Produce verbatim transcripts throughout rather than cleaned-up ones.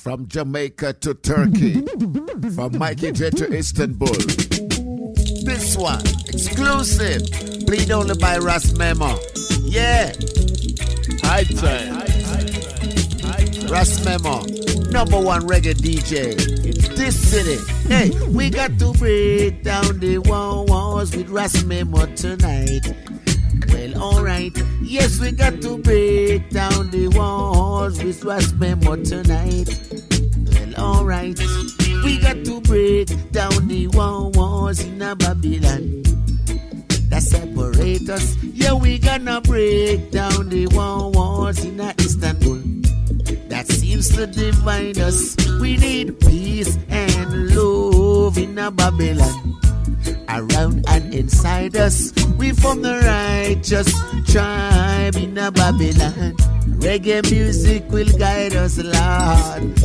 From Jamaica to Turkey, from Mikey J to Istanbul. This one, exclusive, played only by Ras Memo. Yeah. High time. Ras Memo, number one reggae D J in this city. Hey, we got to break down the walls with Ras Memo tonight. Well, alright. Yes, we got to break down the walls with Ras Memo tonight. Well, alright. We got to break down the walls in a Babylon that separate us. Yeah, we gonna break down the walls in a Istanbul that seems to divide us. We need peace and love in a Babylon around and inside us. We from the righteous tribe in a Babylon. Reggae music will guide us, Lord.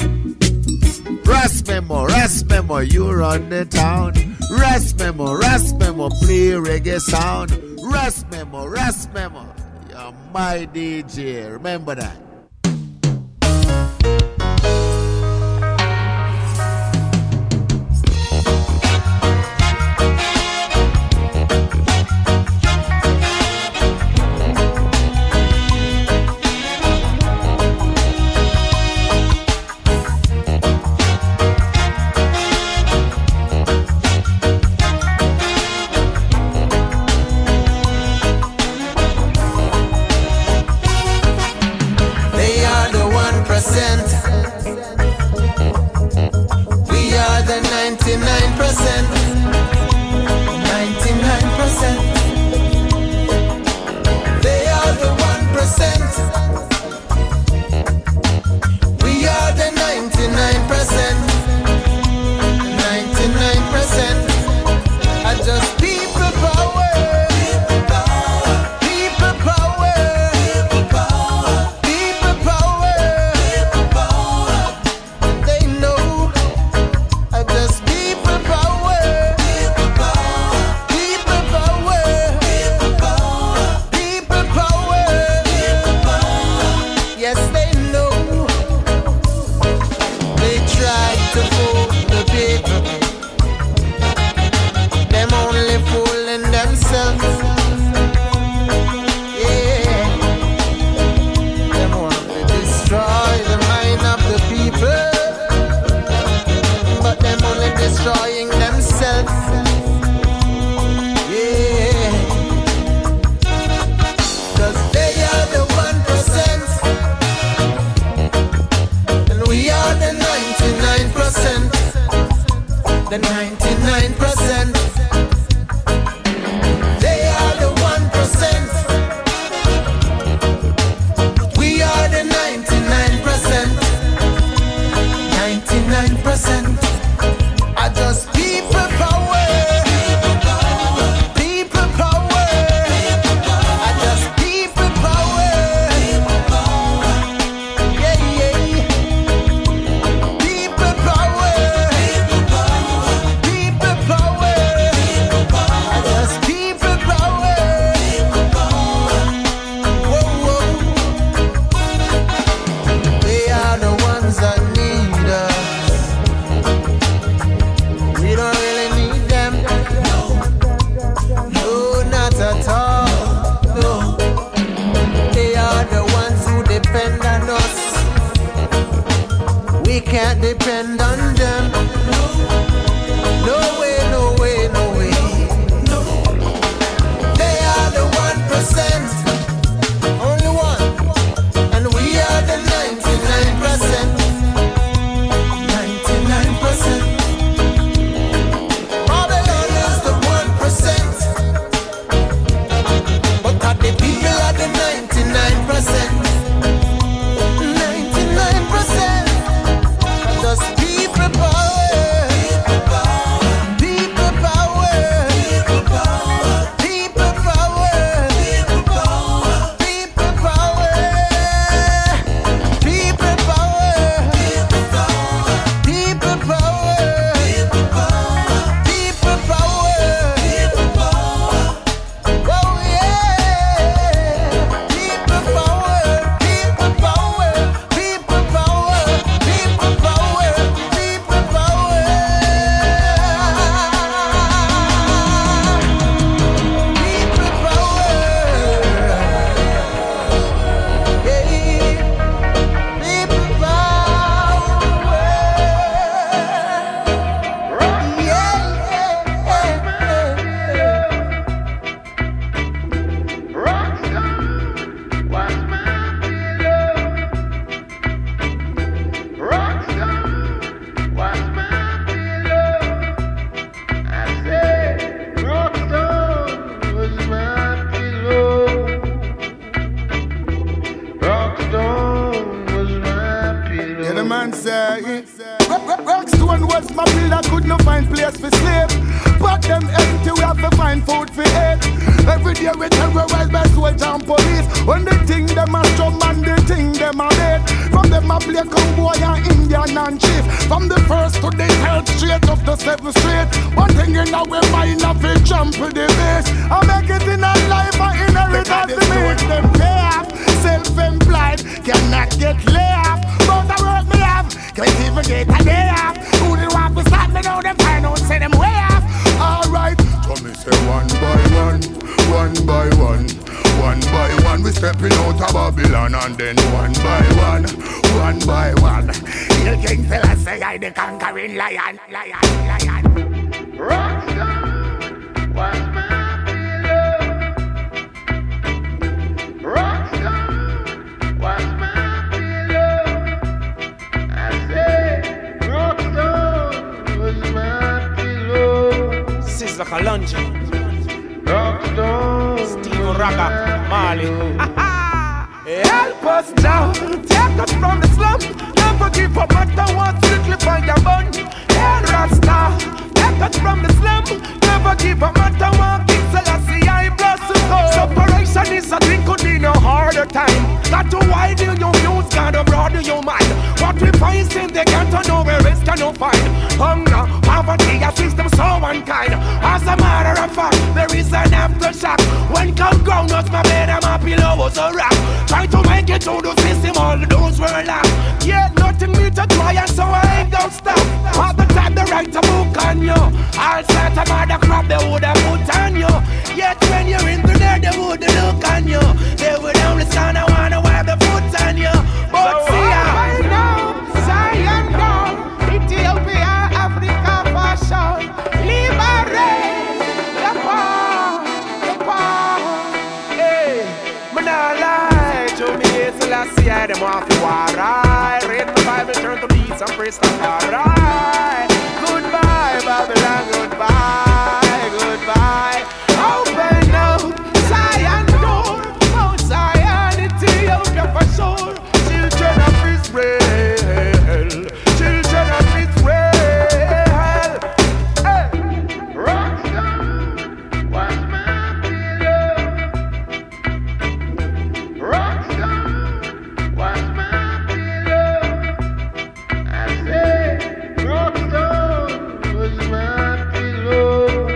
Ras Memo, Ras Memo, you run the town. Ras Memo, Ras Memo, play reggae sound. Ras Memo, Ras Memo, you're my D J, remember that. Just people power. man say. Rockstone was my builder, could not find place for sleep. But them empty, we have to find food for eat. Every day we terrorize by soldiers and police. When they think them a strong man, they think them a dead. From them a play cowboy and Indian and chief. From the first to the third straight up to seventh street. One thing in our mind, I feel jump with the base. I make it in a life, I inherit as the meat. Them pay off, self-employed, cannot get laid off. But the work me have, can't even get a day off. Who did want to stop me now, them find out, say them way off. Alright, so me say one by one, one by one, one by one. We stepping out of Babylon and then one by one, one by one. Hill King Selassie, I the conquering lion, lion, lion. Rockstar, what's my pillow? Rockstar, what's my pillow? I say, Rockstar, what's my pillow? Sizzla Kalonji, Rockstar, Steve Raga, Mali. Help us now, take us from the slum. Never give up, matter what, strictly find your bun. Hey, Rasta, take us from the slum. Never give up, matter what, King Selassie, I bless you. Separation is a thing, could be no harder time. Got to widen your views, gotta broaden your mind. What we find in the ghetto, nowhere else can no find. Hunger, poverty, a system so unkind. As a matter of fact, there is an aftershock. When come ground, us my bed and my pillow was a rock. Try to make it to the system, all those were lost. Yet nothing me to try, and so I ain't gonna stop. All the time they write a book on you. All sorts of other crap they would have put on you. Yet when you're in there, they would look on you. They would only stand and wanna wipe the foot on you. But so see how I know, Zion down, Ethiopia, Africa fashion, liberate the poor, the poor. Hey, man, I lie to me, Selassie, I them off the war. Read the Bible, turn to peace and praise the Lord. Goodbye, Babylon, goodbye, goodbye. Open up, Zion door, Mount Zion, Ethiopia for sure. Children of Israel, children of Israel. Hey, Rockstar, what's my pillow? Rockstar, what's my pillow? I say, Rockstar, what's my pillow?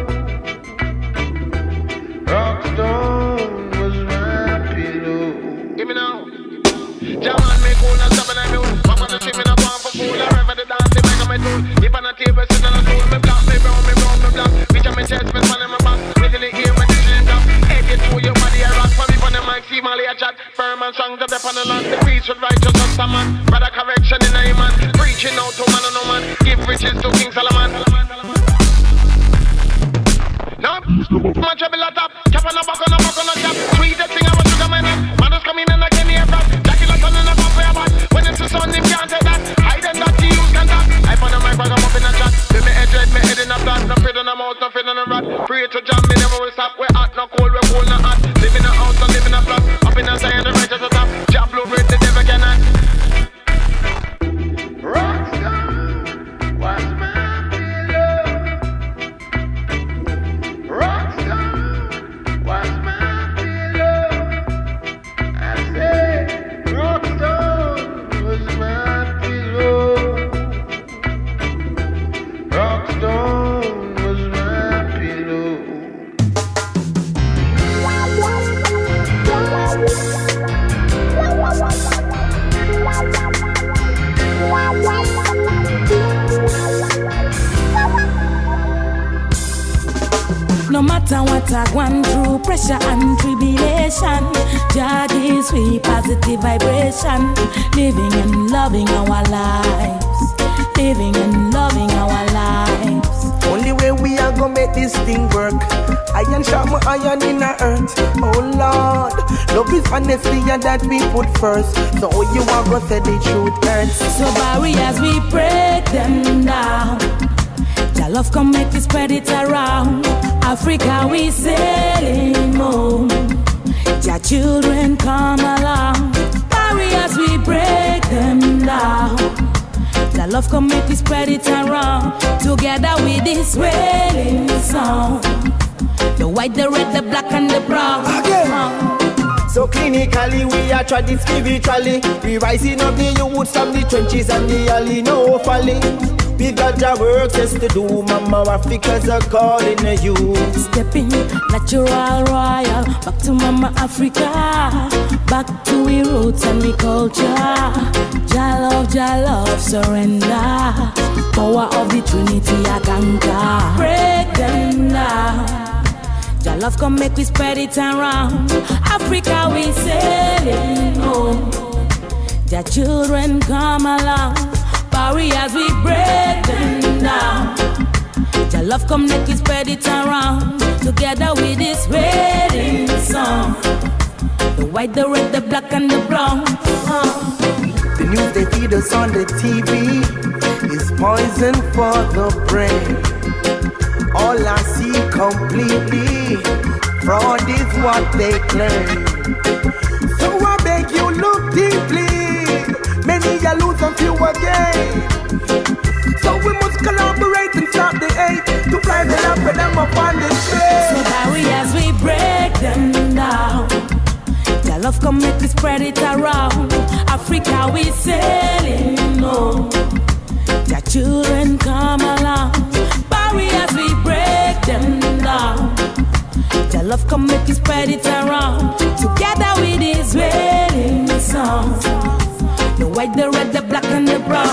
Rockstone was my pillow. Give me now. Jaman me cool and stubborn and mule. Mama the shit me not want for fool. I remember the dance they make on my tool. If on a table sitting on a stool, me black, me brown, me brown, me black. Reach on my chest, me span in my back. Me till the ear when the shit drop. Egg it through your body a rock. For me on the mic, see Molly a chat. Firm and strong to dep on the land. The preach with righteous and some man. Brother correction in a man. Preaching out to man and no man. Give riches to King Solomon. No, my trouble a top. Cap on a buck on a buck on a cap. Sweetest thing I was sugar man. Mothers come in and I can hear rap. Jackie like on a pop for your back. When it's the sun, they can't take that. Hide and that you use can talk. I found a mic bag, I'm up in a chat. Feel me head red, me head in a flat. No fear on a mouse, no fear on a rat. Pray to jam, me never will stop. We're hot, no cold, we're cold, no hot. Live in a house, no live in a flat. Up in a side, the right at the top. Jab blue bread, the devil cannot. Rockstar, what's my Rockstar, what's my pillow? I say, Rockstar was my pillow. Rockstar was my pillow. No matter what I gone through, pressure and tribulation, Jah gives we positive vibration. Living and loving our lives, living and loving our lives. Only way we are gonna make this thing work. Iron sharp my iron in the earth. Oh Lord, love is honesty and that we put first. So you are gonna say the truth hurts. So barriers we break them down. Jah love come make it spread it around. Africa we sailing home. Jah children come along. Barriers we break them down. Your love come make we spread it around. Together with this wailing song. The white, the red, the black and the brown. Again. So clinically we are treading spiritually. We rising up the youths from the trenches and the alley, no folly. We got our work just to do, Mama Africa's are calling you. Stepping natural royal, back to Mama Africa, back to we roots and we culture. Jah love, Jah love, surrender. Power of the Trinity I conquer. Break them down. Jah love come make we spread it around. Africa we sailing home. Jah children come along. Barriers we break them down. Jah love come make we spread it around. Together with this wedding song. The white, the red, the black and the brown. uh. The news they feed us on the T V is poison for the brain. All I see completely, fraud is what they claim. So I beg you look deeply. Many are lose and few again. So we must collaborate and stop the hate to fly the up with them up on the train. So barriers we break them down. Jah love come make we spread it around. Africa we sailing home. Jah children come along. Barriers we break them down. Jah love come make we spread it around. Together with this wailing song. The white, the red, the black and the brown.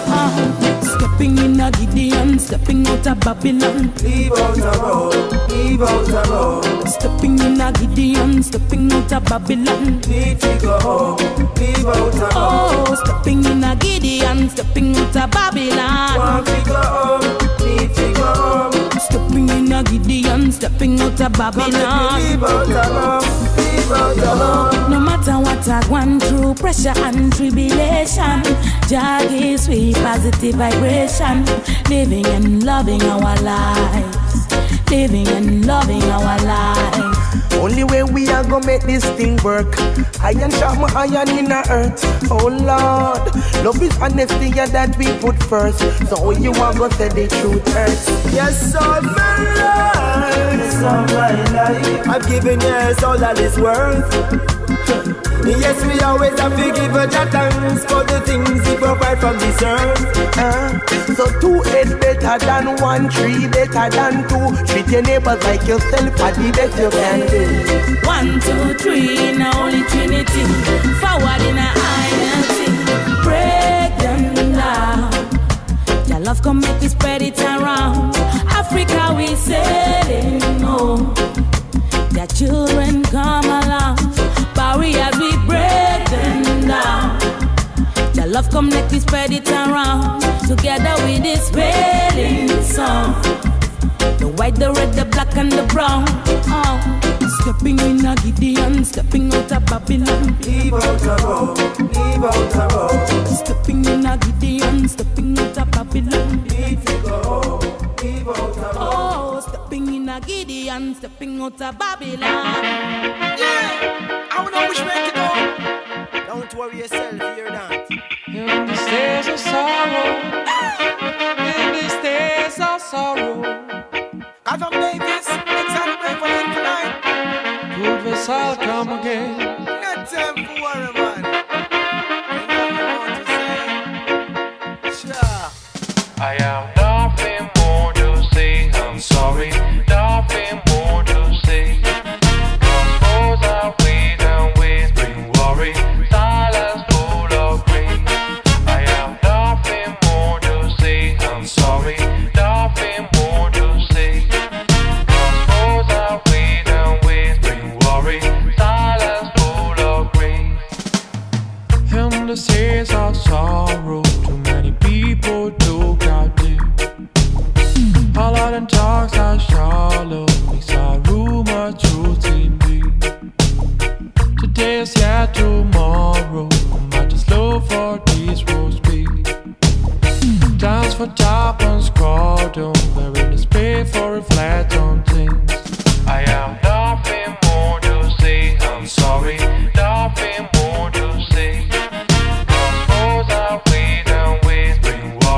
uh. Stepping in a Gideon, stepping out of Babylon. Leave out the road, leave out the road. Stepping in a Gideon, stepping out of Babylon. Need to go home, leave out the road. Oh, stepping in a Gideon, stepping out of Babylon. Want to go home, need to go home. Stepping in a Gideon, stepping out of Babylon. Leave out the road, leave out the road. No matter what I gone through, pressure and tribulation, Jah gives sweet positive vibration. Living and loving our lives, living and loving our lives. Only way we are gonna make this thing work. Iron sharp my iron in the earth. Oh Lord, love is honesty and that we put first. So you are gonna say the truth hurts. Yes, all my life, yes, all my life, I've given yes all that is worth. Yes, we always have to give a thanks for the things He provide from this earth. Uh, so two head better than one, three better than two. Treat your neighbors like yourself, at the best you can do. One, two, three in a holy trinity. Forward in a identity. Break them down. Your love come make we spread it around. Africa we sailing home. Their children come along. Barriers we break them down. Your love come make we spread it around. Together with this wailing song. The white, the red, the black and the brown. Oh. Stepping in a Gideon, stepping out of Babylon. Leave out the road, leave out the road. Stepping in a Gideon, stepping out of Babylon. Leave to go home, leave out the road. Oh, stepping in a Gideon, stepping out of Babylon. Yeah, I don't know which way to go. Don't worry yourself, hear that. In these days of sorrow, in these days of sorrow, I'm from Davis, example for him tonight. good vessel come again. Not time for worry, man. You know what to say? Sure. I have nothing more to say. I'm sorry, nothing more to say. Cause I wait and wait, bring worry, silence full of grace. I have nothing more to say. I'm sorry, nothing more to say. Cause I wait and wait, bring worry, silence full of grace. In the seas of sorrow, too many people took out there. All of them talks are shallow, makes a rumor truth in me. Today is yet tomorrow, I might just look for these roads be. Dance for top and scroll down, wearing the spade for reflect on things. I have nothing more to say. I'm sorry, nothing more to say. Cause I wait and wait, bring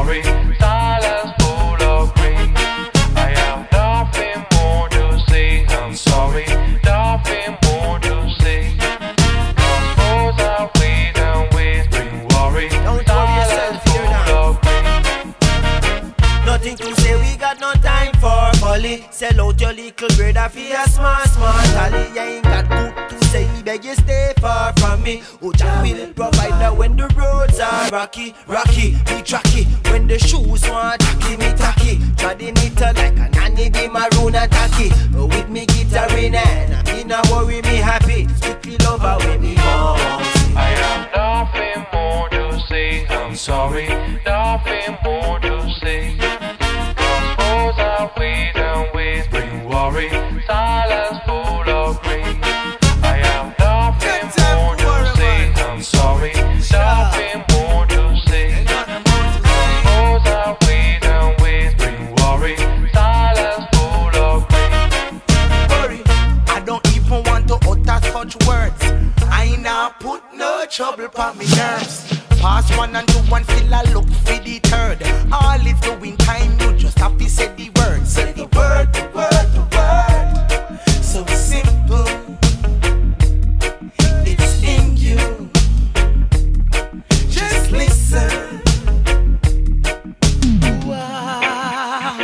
Holly, sell out your little brother for a small, small tally. You ain't got good to say, beg you stay far from me. Uja will provide that when the roads are rocky, rocky, be tracky. When the shoes want tacky, me tacky. Try the meter like a nanny, be maroon and tacky. With me guitar in hand, I mean I worry me happy. Strictly love her with me more. I have nothing more to say, I'm sorry, nothing more to say. Cause foes are wait and wait, bring worry, silence full of grain. I have nothing more to say, I'm sorry, nothing more to say. Cause foes are wait and wait, bring worry, silence full of grain. Worry, I don't even want to utter such words. I not put no trouble upon me nerves. Pass one and two and still I look for the third. All is doing time, you just have to say the word. Say the word, the word, the word. So simple, it's in you. Just listen. Wow,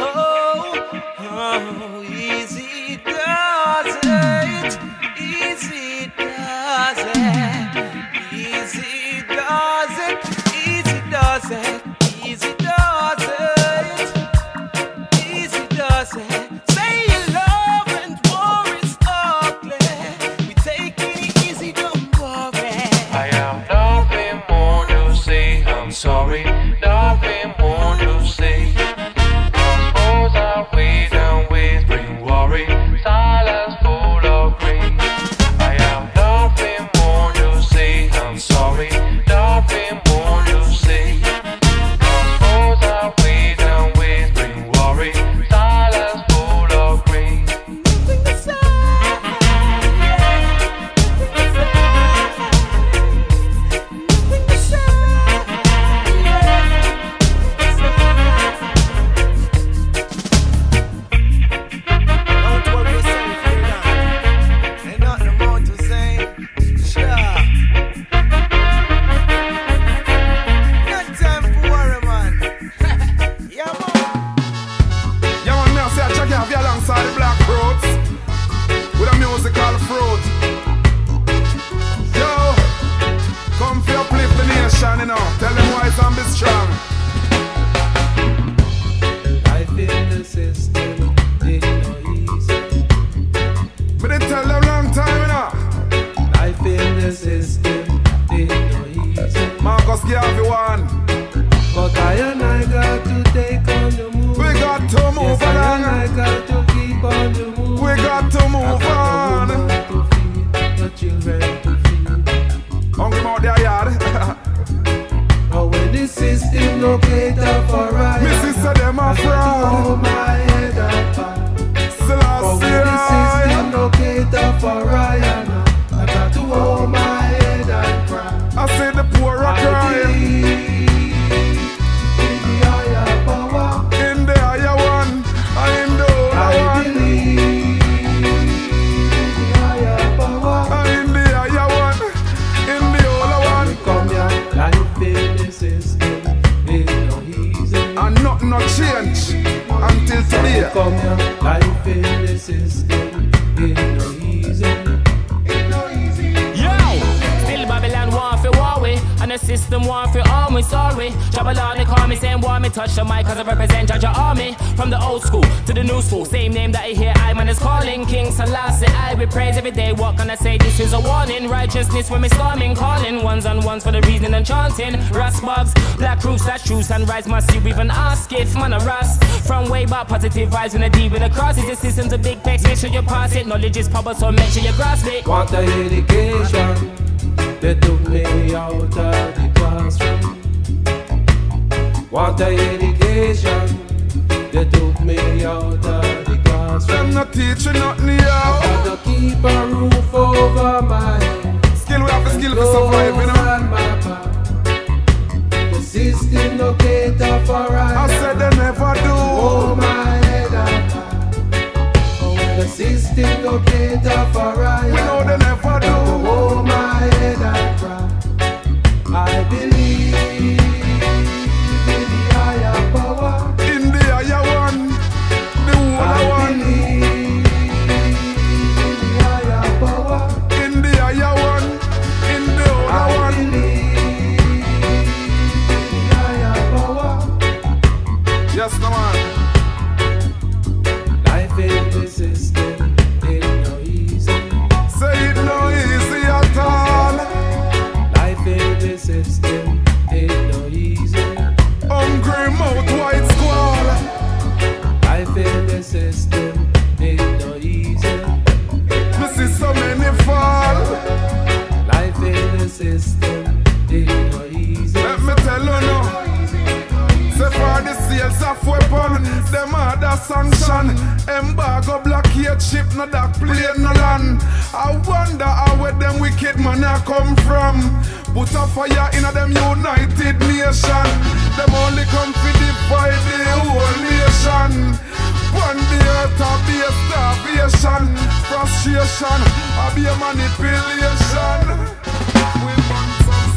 oh, easy does it, easy does it, easy does it, easy does it, easy does it, easy does it. Say you love and war is ugly. We take it easy, don't worry. I have nothing more to say, I'm sorry, nothing more to say. Cause foes are wait and wait, bring worry, silence full of grain. I have nothing more to say, I'm sorry, nothing more to say. Cause foes are wait and wait, bring worry, silence full of grain. Nothing to say, nothing to say. Don't worry yourself, freedom. Ain't nothing more to say. Sure. No time for worry, man. Yeah, man. Yeah, man, me I say I check out you alongside the Black Fruits with a musical fruit. Yo, come for uplift the nation, you know. Tell them why it's be strong. Life in the system, it's no easy. But they tell them long time, you know. Life in the system, it's no easy. Marcus Garvey one. But I and I got to take on the move. We got to move Yes, I and on. I got to keep on the move. We got to move I got on. the woman to feed, the children to feed. Hungry mouth their yard. But when the system locate up for right, Me sister them a I got to fraud. hold my head up high. But when the system Selassie. locate up for Ryan, I got to hold my head and cry. I see the poor are I crying. believe in the higher power. In the higher one, I in the I older one. believe in the higher power. I in the higher one, in the older We one. come here, life in the system, it's no easy. And nothing not change until We today. come here, life in the system, it's no easy. Yo! Still Babylon want for war we, and the system want for army, sorry. Trouble on they call me saying war me, touch the mic cause I represent Georgia Army. From the old school to the new school, same name that I hear I man is calling. King Selassie, I we praise every day. What can I say? This is a warning. Righteousness when me storming, calling ones on ones for the reason and chanting. Rasbugs, black roots, that's true. Sunrise must you even ask if man a rust. From way back, positive vibes when the deep in the cross. Is the system's a big text, make sure you pass it. Knowledge is power, so make sure you grasp it. Want the education, they took me out of the classroom. Want the education, they took me out of the classroom. Them not teaching nothing here. Gotta keep a roof over my head. Skill we have to skill for survive, you know. On my back. The system no cater for I us. said they never do. Hold my head up high. Oh, when the system no cater for us. We know they never do. Hold my head and cry. I believe in the higher power. In the higher one, the older one. sales of weapons, them other sanction. Embargo blockade ship, no dock plane, no land. I wonder how where them wicked man a come from. Put a fire in a them United Nation. Them only come to divide the whole nation. One day earth a be a starvation, frustration, a be a manipulation. We want some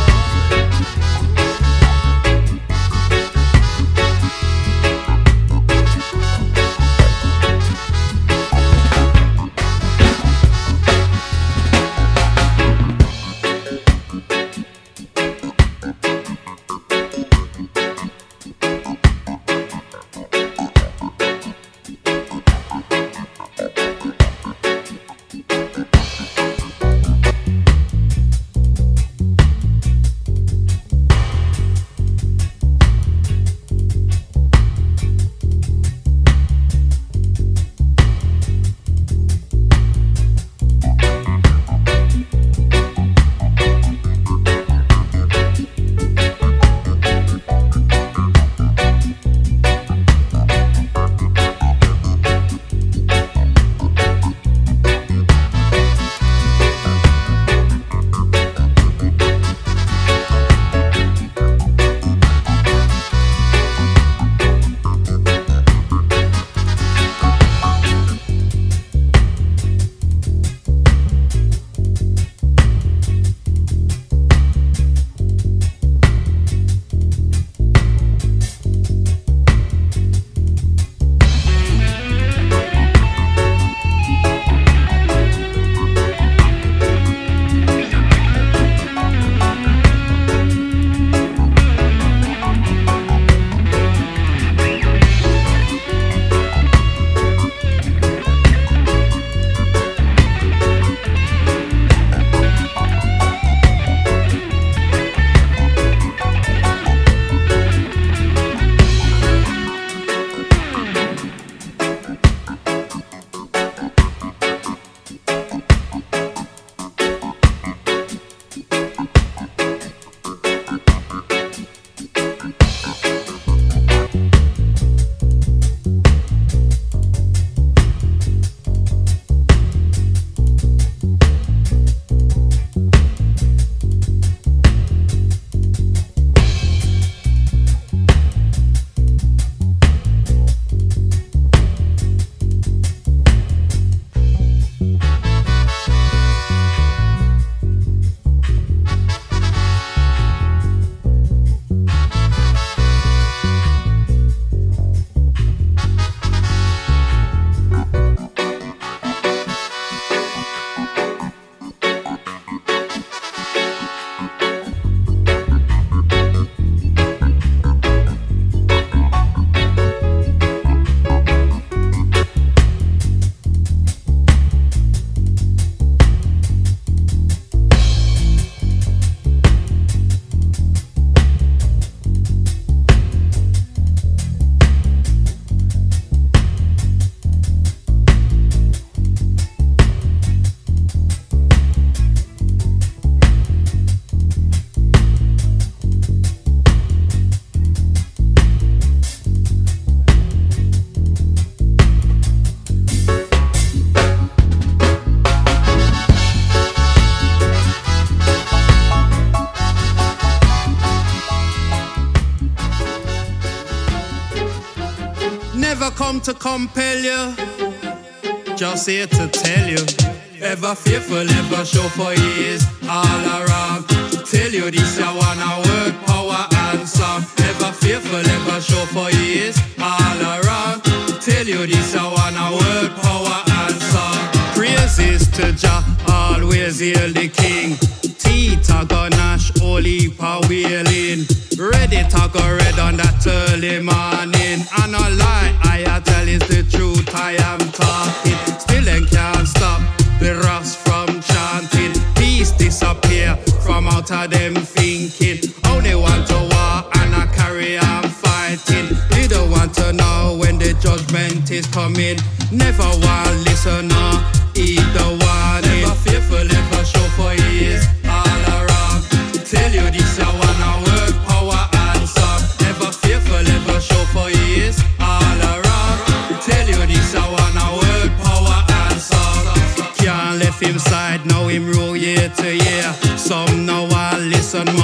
Never come to compel you, just here to tell you. Ever faithful, ever show for years, all around. Tell you this, I wanna word, power and song. Ever faithful, ever show for years, all around. Tell you this, I wanna word, power and song. Praises to Jah, always hail the King. Tita Ganache, holy power wheeling. Ready to go red on that early morning. And no lie, I tell is the truth, I am talking. Still and can't stop the rust from chanting. Peace disappear from out of them thinking. Only want to war and I carry on fighting. They don't want to know when the judgment is coming. Never want listener, eat the warning. Never fearful, never show for years, all around. Tell you this, I wanna work, power and song. Never fearful, never show for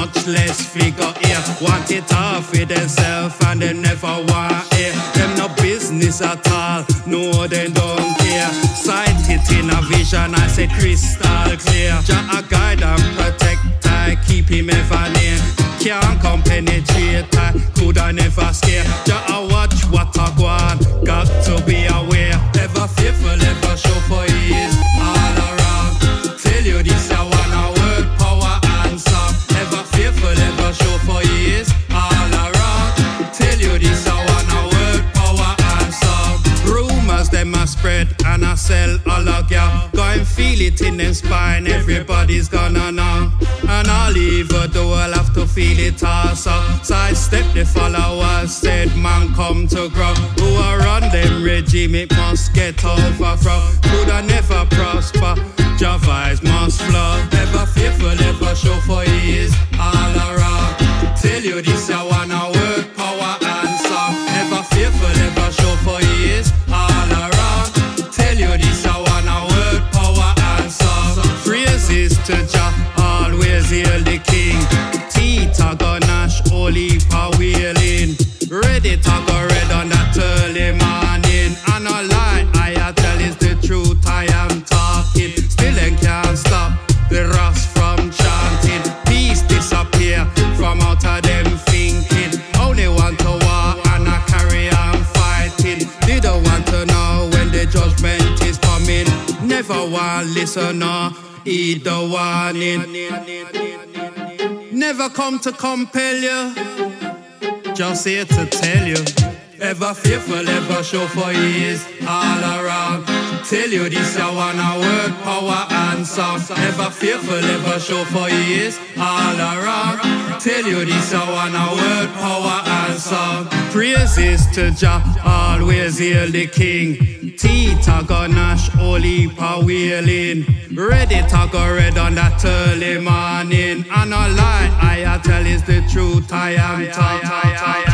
much less figure here. Want it all for themselves and they never want it. Them no business at all, no they don't care. Sight it in a vision, I say crystal clear. Jah a guide and protect, I keep him ever near. Can't come penetrate, I coulda never scare. Jah a watch what I go on, got to be aware. Ever fearful, ever show for years, all around. Tell you this I wanna word, power and song. Ever fearful, ever show for years, all around. Tell you this I wanna word, power and song. Rumors them a spread and I sell all a girl. Go and feel it in them spine, everybody's gonna know. And I'll even though I'll have to feel it also. Sidestep the followers, said man come to grow. Who are run them regime, it must get over from. Coulda never prosper, Javi's must flow. Ever fearful, ever show for years, all around. Tell you this I wanna word, power and song. Ever fearful, ever show for years, all around. Tell you this I wanna word, power and song. Praises to Jah, always hail the King. Tita Ganache, Holy Power wheeling. Ready to go red on that early morning. And a lie, I tell is the truth I am talking. Still and can't stop the rust from chanting. Peace disappear from out of them thinking. Only want to war and I carry on fighting. They don't want to know when the judgment is coming. Never want listen or heed the warning. Never come to compel you, just here to tell you. Ever fearful, ever show for years, all around. Tell you this I wanna word, power and song. Ever fearful, ever show for years, all around. Tell you this I wanna word, power and song. Praises to Jah, always hail the King. Tita Ganache, Holy Power wheeling. Ready to go red on that early morning. And a lie, I tell is the truth I am talking.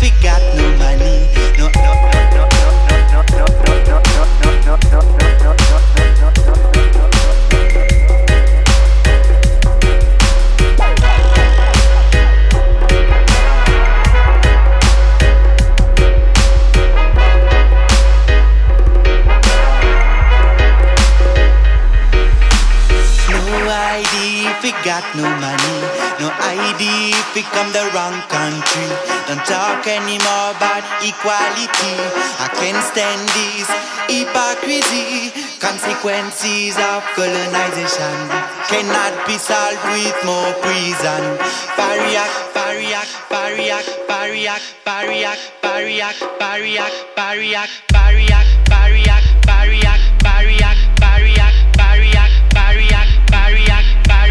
we got no money. No, no, no, no, no, no, no, no, no, no, no, no, no, no, if we got no money, no I D if we come the wrong country. Don't talk anymore about equality. I can't stand this hypocrisy. Consequences of colonization cannot be solved with more prison. Pariak, pariak, pariak, pariak, pariak, pariak, pariak, pariak, pariak, pariak, pariak, pariak, pariak, pariak, pariak, pariak.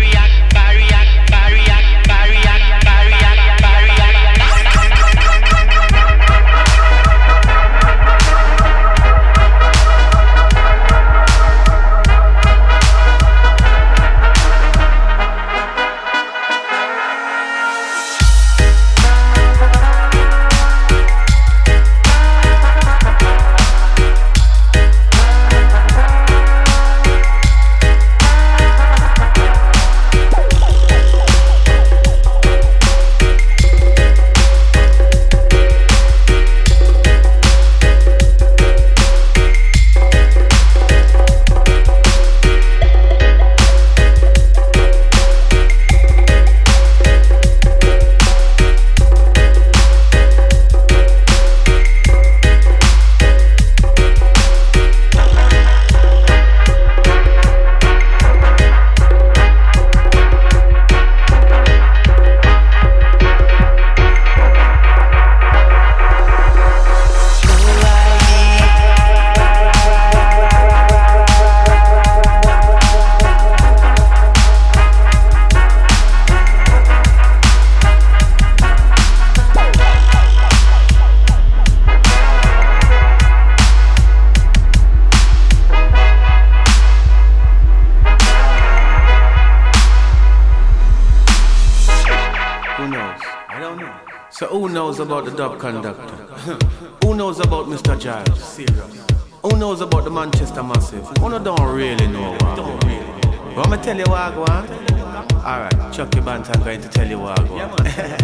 About the dub conductor? Who knows about Mister Giles? Serious. Who knows about the Manchester Massive? Who don't really know what? Don't really. But I'm gonna tell you what I want. Alright, Chucky Bantam going to tell you what I want.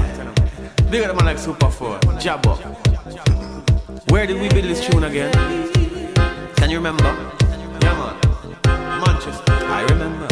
Bigger than man like Super four, Jab Up. Where did we build this tune again? Can you remember? Yeah man, Manchester. I remember.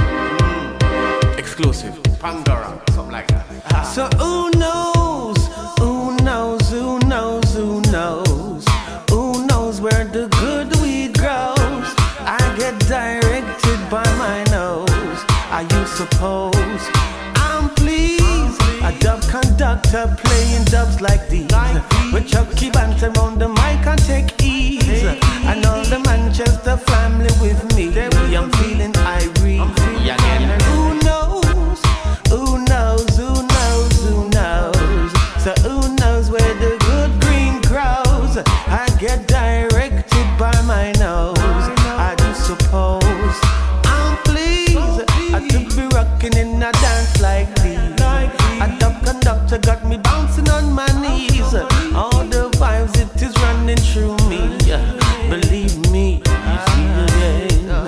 Mm. Exclusive, Pangara, something like that. Ah. So who knows? Who knows, who knows, who knows? Who knows where the good weed grows? I get directed by my nose. Are you suppose I'm pleased? A dub conductor playing dubs like these. With Chucky Bantam on the mic and take ease. And all the Manchester family with me. I'm feeling irate. Who knows? Who knows? Who knows? Who knows? So who knows where the good green grows? I get directed by my nose. I do suppose I'm pleased I to be rocking in a dance like this. A dub conductor got me bouncing on my knees. All the vibes it is running through me. Believe me, you see again.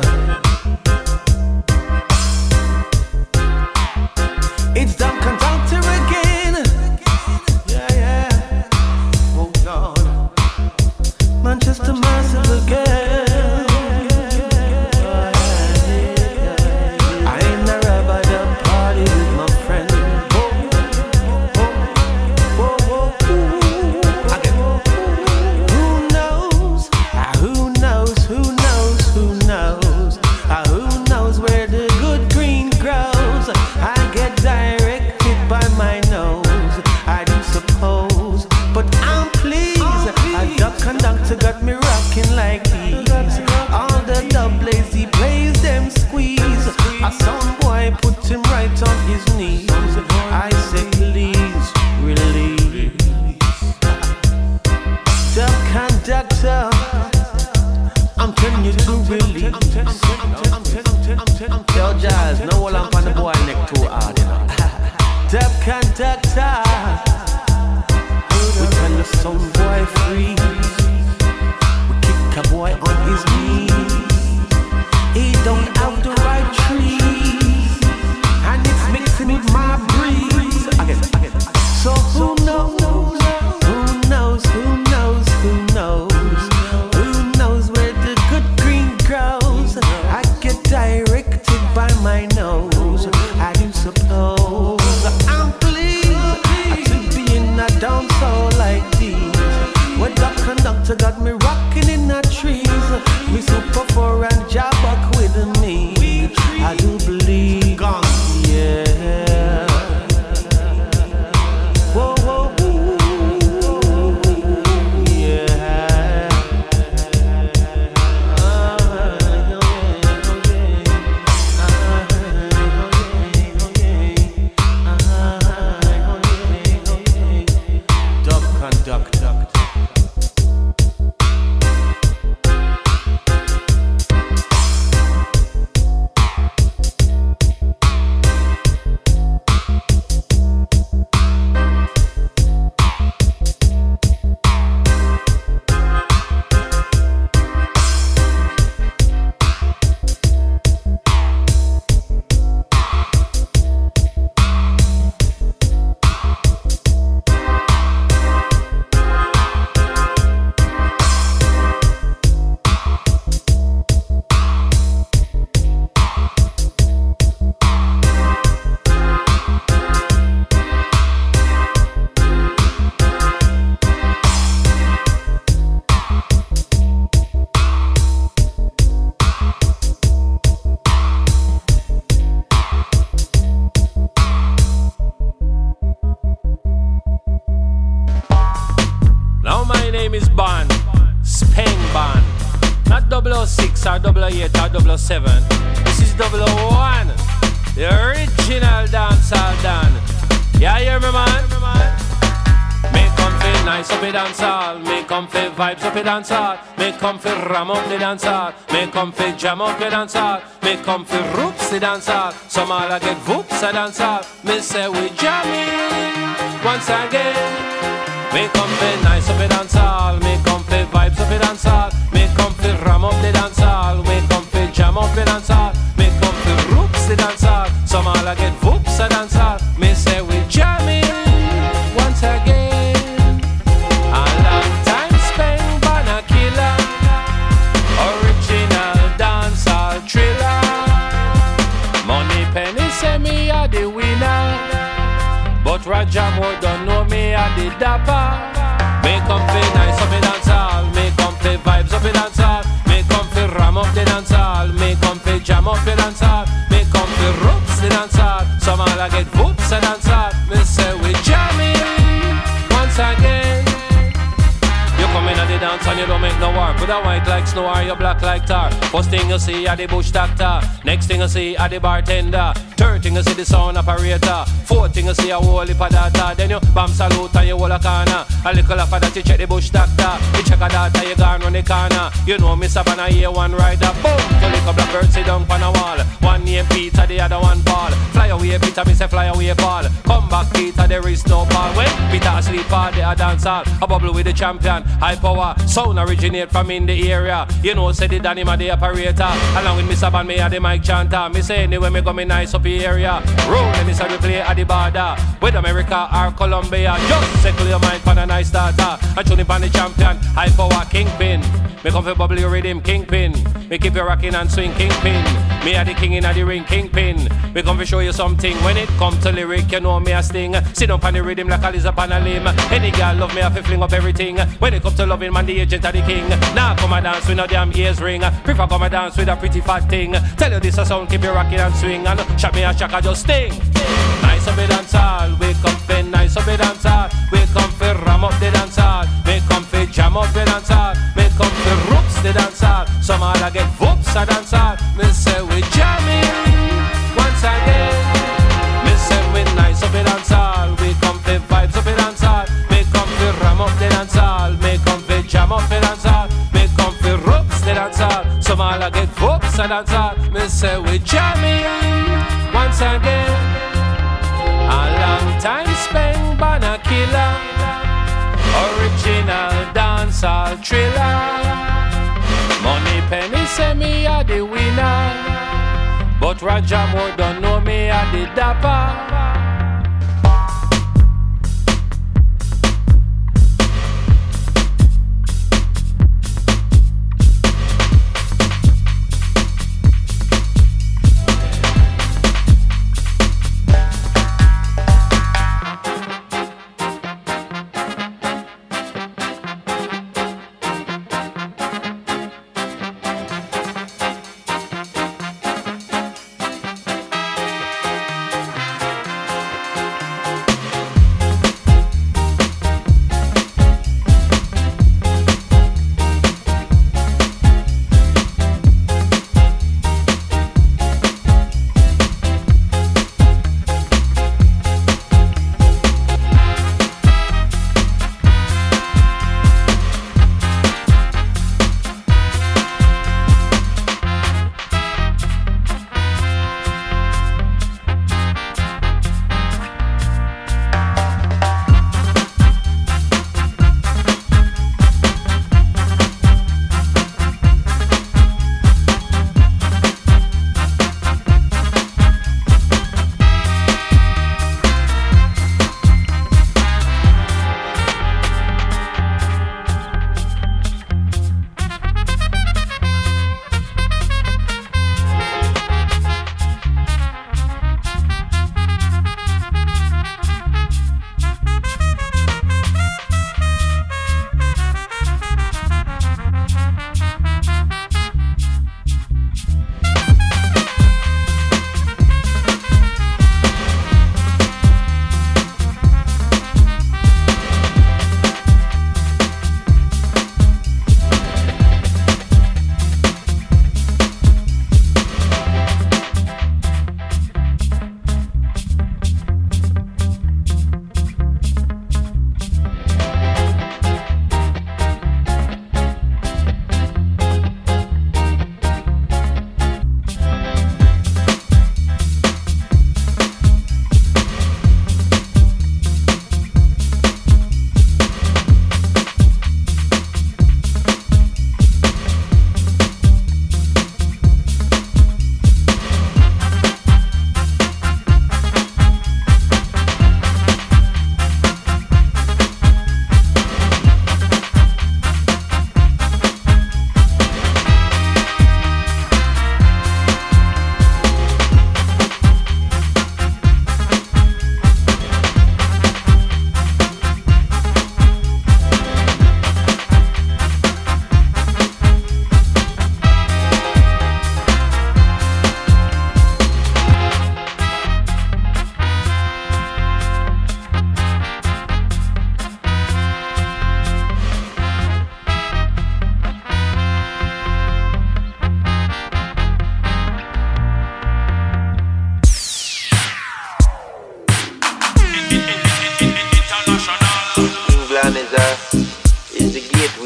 It's dub conductor again. Manchester Massive again. I ain't a rubber dub party with my friend. name is Ban, Speng Ban. Not double oh six or double oh eight or double oh seven. This is double oh one. The original dancehall Dan. Yeah, you hear me, man? Make come feel nice up the dancehall. Make come feel vibes up the dancehall. Make come feel ram up the dancehall. Make come feel jam up the dancehall. Make come feel roots the dancehall. Some all a get whoops the dancehall. Me say we jamming once again. Make come feel nice up the dancehall. Make come feel vibes up the dancehall. Make come feel ram up the dancehall. Make come feel jam up the dancehall. Make come feel roots the dancehall. Some all a get whoops the dancehall. Me say we jamming once again. The winner, but Raja Moore don't know me at the dapper. Make come feel nice up the dancehall. Make come feel vibes up the dancehall. Make come feel ram up the dancehall. Make come feel jam up the dancehall. Make come feel roots the dancehall. Some all I get whoops the dancehall. Me say we jamming once again. You come in at the dance and you don't make no war. Put a white like snow or you black like tar. First thing you see are the bush doctor. Next thing you see are the bartender. Third thing you see the sound operator. Fourth thing you see a whole heap of data. Then you bam salute and you hold a corner. A little of that you check the bush doctor. You check a data you gone run the corner. You know Miss Savannah here one rider. Boom! To lick a blackbird sit down on a wall. One name Peter, the other one Paul. Fly away Peter, me say fly away Paul. Come back Peter, there is no Paul. When Peter asleep all day a dance hall. A bubble with the champion. High power, sound originate from in the area. You know, say the Danny ma the operator. Along with Mister Ban, me a the mic chanter. Me say anyway, me go me nice up the area. Roll, me say we play at the border. With America or Colombia. Just settle your mind for a nice starter. And tune it on the champion, high power kingpin. Me come for bubble your rhythm, kingpin. Me keep you rocking and swing, kingpin. Me a the king in the ring, kingpin. Me come to show you something. When it come to lyric, you know me a sting. Sit up on the rhythm like a lizard on a limb. Any girl love me, I fi fling up everything. When it come to loving, man, the agent of the king. Now come a dance with no damn ears ring. Prefer come a dance with a pretty fat thing. Tell you this a sound, keep you rocking and swing. And shot me a shaka, just sting. Nice up the dance hall. We come fi nice up the dance hall. We come fi ram up the dance hall. We come fi jam up the dance hall. We come fi roops the dance hall. Some all a get whoops a dance hall. Me say we jamming once again. Me say we nice up the dance hall. We come fi vibes up the dance hall. We come fi ram up the dance hall. Me come fi jam up the dance hall. Me come fi roops the dance hall. Some all a get whoops a dance hall. Me say we jamming once again. A long time spent by a killer. Original dancehall thriller. Money Penny say me a the winner, but Raja Moore don't know me a the dapper.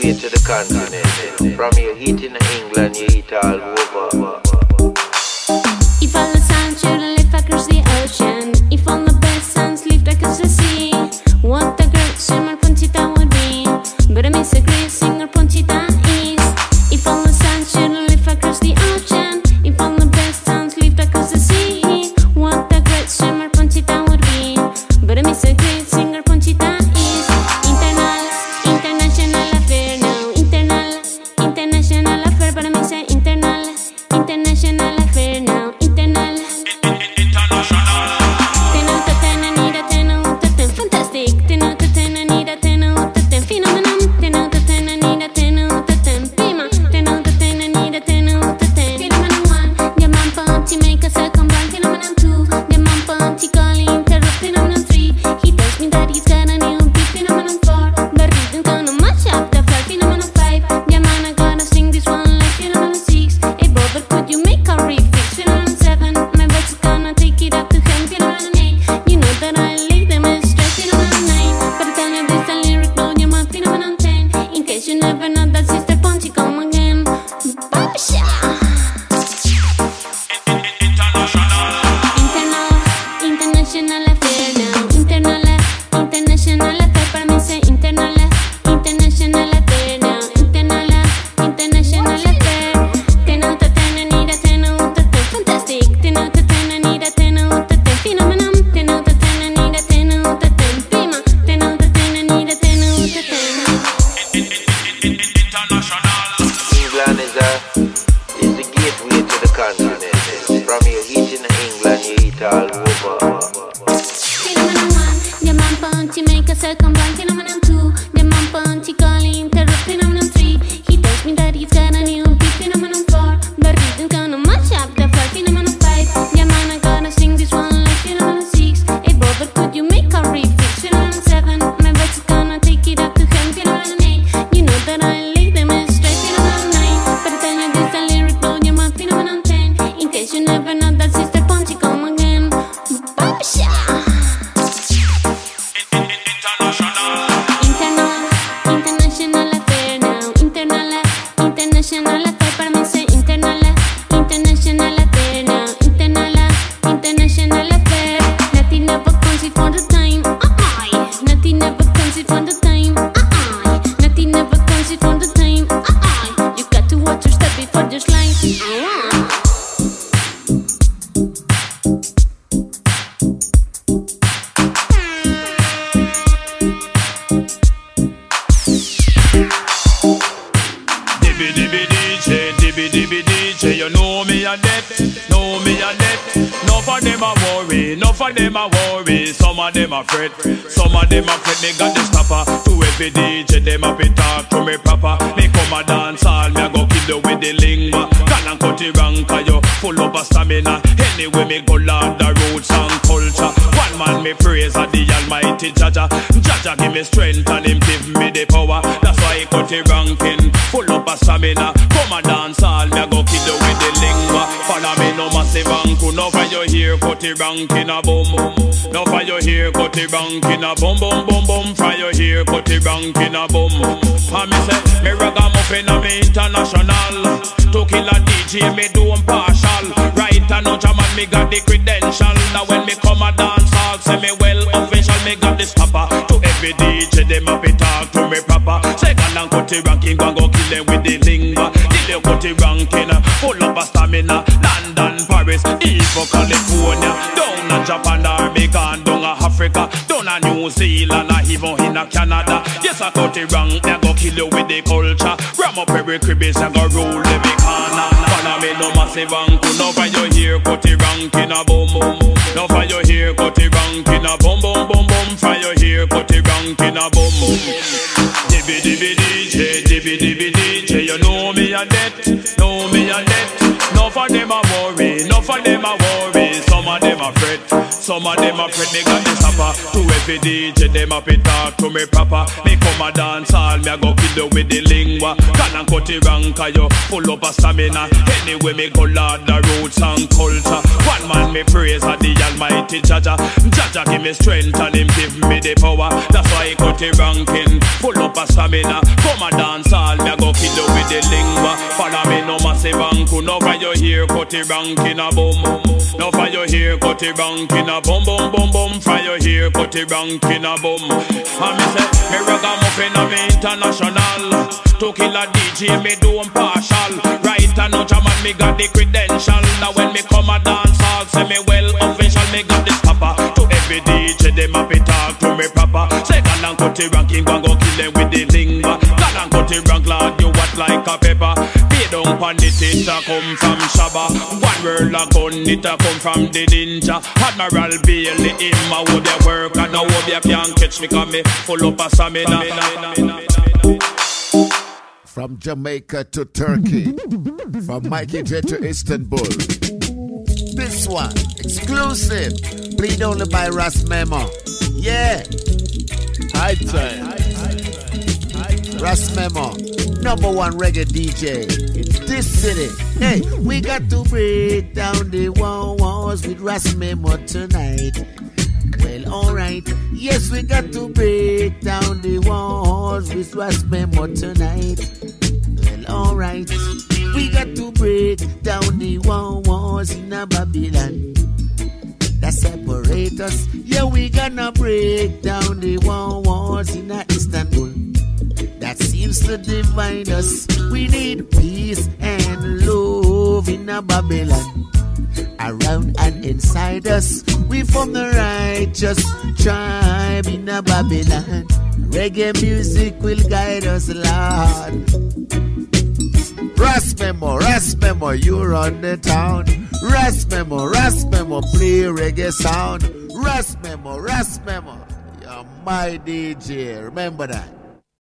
way to the continent. From your heat in England, you heat all over. If all the sun should lift across the ocean, if all the best suns lift across the sea, what a great swimmer Ponchita would be. But I miss a great singer Ponchita is. If all the sun should lift across the ocean, if all the best suns lift across the sea, what a great swimmer Ponchita would be. But I miss a great singer Ponchita is. Internal, international affair now. Internal, international affair. But I miss a internal, international affair now. Internal, international. Ten out of ten, I need a ten out of ten. Fantastic. Ten out of ten, I need a ten out of ten. Phenomenon. Ten out of ten, I need a ten out of ten. Prima. Ten out of ten, I need a ten out of ten. Phenomenon one, the man punchy make a second round. Phenomenon two, the man punchy calling interrupt. Phenomenon three, he tells me that he's got a new beat. Phenomenon four, the rhythm gonna match up the floor. Phenomenon five, the man I gotta sing this one like. Phenomenon six, hey brother, could you make a refix? Phenomenon seven, my voice is gonna take it up to ten. Phenomenon eight, you know that I leave them as straight. Phenomenon nine, but I tell you this a lyric blow your mind. Phenomenon ten, in case you never know that Sister Punchy come again. Babsha. Internal, international affair now. Internal, international affair. Para mí say internal, international affair now. Internal, international affair. Ten out of ten, I need a ten out of ten. Fantastic. Ten out of ten, I need a ten out of ten. Phenomenon. Ten out of ten, I need a ten out of ten. Prima. Ten out of ten, I need a ten out of ten. England is a is the gateway to the continent. From your heat in England, you heat all over. Phenomenon one, the man punchy make a second round. Phenomenon two, the man punchy calling interrupt. Phenomenon three, he tells me that he's got a new beat. Phenomenon four, the rhythm gonna match up the floor. Phenomenon five, the man I gotta sing this one like. Phenomenon six, hey brother, could you make a refix? Phenomenon seven, my voice is gonna take it up to ten. Phenomenon eight, you know that I leave them as straight. Phenomenon nine, but I tell you this a lyric blow your mind. Phenomenon ten, in case you never know that Sister Punchy come again. Babsha. Internal, international affair now. Internal, international affair. Para mí say internal, international affair now. Internal, international affair. Nothing never comes it for the time. Uh-uh. Nothing never comes it for the time. Uh-uh. Nothing never comes it for the time. Uh-uh. You got to watch your step before you slide. Uh-uh. Dibby dibby D J, dibby dibby D J, you know me a debt, know me a debt. No for them a worry, no for them a worry. Some of them a fret, some of them a fret. Me got the stopper to every D J. Them a be talk to me proper. Me come a dance all, me a go kill you with the lingua. Can and cut it wrong 'cause you full up of stamina. Anyway me go land the roots and culture. One man me praise a the Almighty Jaja. Jaja give me strength and him give me the power. That's why he cut it ranking, full up of stamina. Come a dance all, me a go kill you with the lingua. Follow me no massive anku. No for you here, cut it ranking a boom. No for you here, cut it ranking a boom boom boom boom. For you here, cut it ranking a boom. And me say, me ragamuffin a me international. To kill a D J, me do impartial. Right and no jam and me got the credential. Now when me come a dance hall, say me well official. Me got the stopper to every D J. Them a be talk to me proper. Second and cut it ranking, go go kill them with the lingua. Kill you cut it ranking, full up of stamina. London, Paris, East for California. Down a Japan, Armenian, down a Africa. Down a New Zealand, or even in a Canada. Yes, I cut it wrong, I go kill you with the culture. Ram up every cribbies and go rule every corner. Follow me no massive anku. No for you here, cut it ranking a boom boom. No for you here, cut it ranking a boom boom boom boom. For you here, cut it ranking a boom boom. Dibby dibby D J, dibby dibby D J, you know me a debt, know me a debt. No for them a worry, no for them a worry. Some of them a fret, some of them a fret. Me got the stopper to every D J. Them a be talk to me proper. Me come a dance all, me a go kill you with the lingua. Can and cut it wrong 'cause you full up of stamina. Anyway me go lord the roots and culture. One man, me praise of the Almighty Jaja. Jaja give me strength and him give me the power. That's why he cut the ranking, pull up a stamina. Come a dance all, me a go kid you with the lingua. Follow me no massive anku, no for your here cut the ranking a boom. No for your here cut the ranking a boom boom boom boom. For your here cut the ranking a boom. And me say, me ragamuffin a me international. To kill a D J me do impartial. Right and no jam and me got the credential. Now when me come a dance hall, say me well official. Me got the stopper. To every D J them a be talk to me proper. Say gal and cut the ranking, go go kill them with the lingua. Gal and cut the rank lad, you what like a pepper. Pay down pan it, it a come from Shabba. One world a gun, it a come from the ninja. Admiral Bailey, him a would ya work. And now hope you can catch me, cause me full up a stamina. From Jamaica to Turkey, from Mikey J to Istanbul. This one, exclusive, played only by Ras Memo. Yeah. High time. Ras Memo, number one reggae D J in this city. Hey, we got to break down the walls with Ras Memo tonight. Well, alright, yes, we got to break down the walls with Ras Memo tonight. Well, alright, we got to break down the walls in a Babylon that separate us. Yeah, we gonna break down the walls in a Istanbul that seems to divide us. We need peace and love in a Babylon. Around and inside us, we from the righteous tribe in a Babylon. Reggae music will guide us, Lord. Ras Memo, Ras Memo, you run the town. Ras Memo, Ras Memo, play reggae sound. Ras Memo, Ras Memo, you're my D J, remember that.